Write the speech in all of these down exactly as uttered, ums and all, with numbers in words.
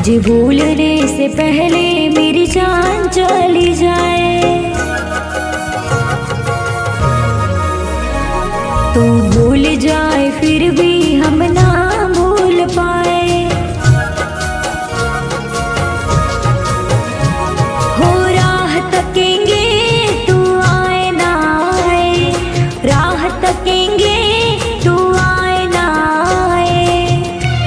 तुझे भूलने से पहले मेरी जान चली जाए, तू भूल जाए फिर भी हम ना भूल पाए। हो राह तकेंगे तू आए ना आए, राह तकेंगे तू आए ना आए।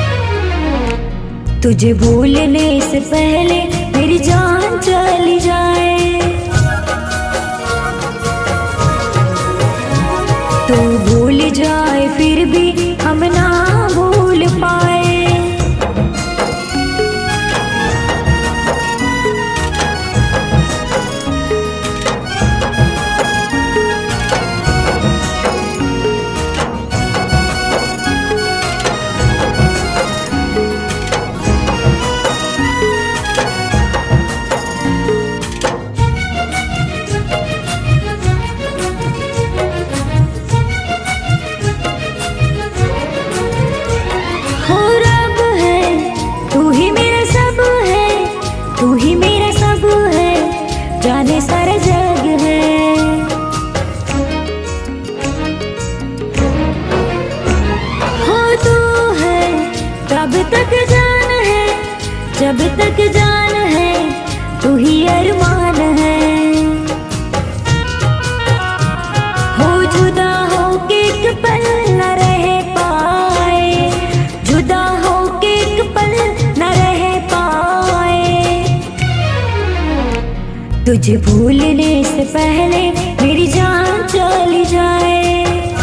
तुझे भूलने से पहले मेरी जान चली जाए, तू भूल जाए फिर भी हम ना भूल पाए। तू ही मेरा सब है, जाने सारा जग है। हो तू है तब तक जान है, जब तक जान है तू ही अरमान है। हो जुदा हो के एक पल न रह पाए, जुदा हो के एक पल न रह पाए। तुझे भूलने से पहले मेरी जान चली जाए,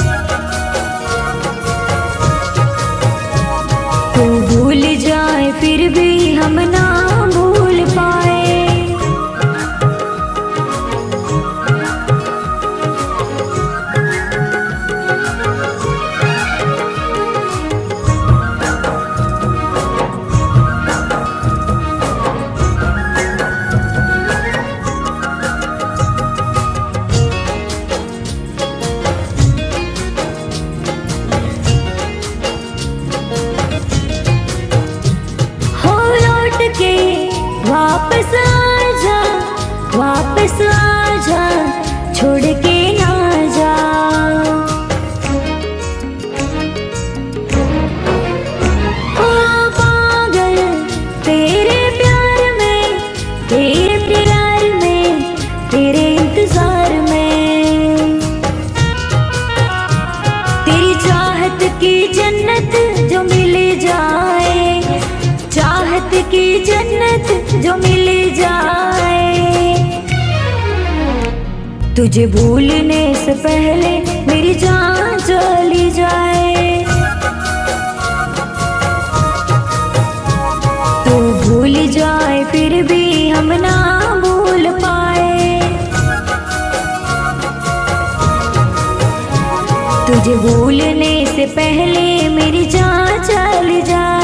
तू भूल जाए फिर भी हम ना भूल पाए। वापस आजा, वापस आजा, छोड़ के ना जा। ओ पागल तेरे प्यार में, तेरे प्यार में, तेरे इंतजार में। तेरी चाहत की जन्नत जो मिल जाए, चाहत की जन्नत जो मिल जाए। तुझे भूलने से पहले मेरी जान चली जाए, तू भूल जाए फिर भी हम ना भूल पाए। तुझे भूलने से पहले मेरी जान चली जाए,